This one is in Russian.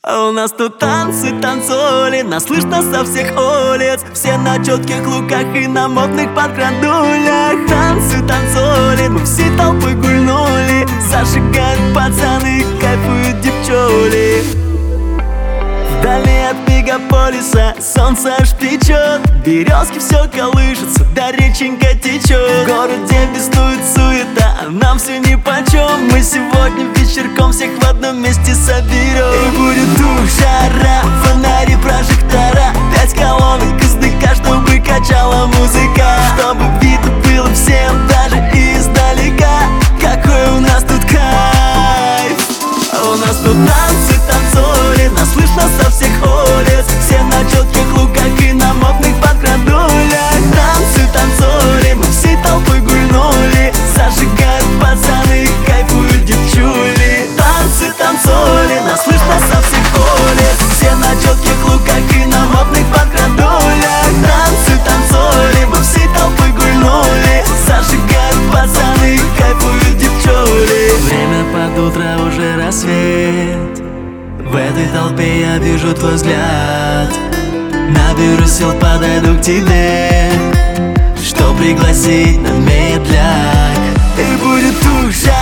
А у нас тут танцы, танцоли, нас слышно со всех улиц. Все на четких луках и на модных подкрадулях. Танцы, танцоли, мы всей толпой гульнули. Зажигают пацаны, кайфуют девчули. Вдали от мегаполиса солнце аж печет. Березки все колышутся, да реченька течет. В городе беснует суета, а нам все нипочем. Мы сегодня вечерком всех в одном месте соберем. И будет дух, жара, фонари, прожектора, 5 колонок издыка, чтобы качала музыка. Чтобы видно было всем, даже издалека, какой у нас тут кайф. А у нас тут танцы, танцоли, нас слышно со всех улиц. Все на четких луках и на модных подкрадулях. Танцы, танцоли, мы всей толпой гульнули. Зажигают пацаны, кайфуют девчули. Танцы, танцоли, нас слышно со всех улиц. Все на четких луках и на модных подкрадулях. Танцы, танцоли, мы всей толпой гульнули. Зажигают пацаны, кайфуют девчули. Время под утро, уже рассвет. В этой толпе я вижу твой взгляд. Наберу сил, подойду к тебе, что пригласить на медляк. И будет душа,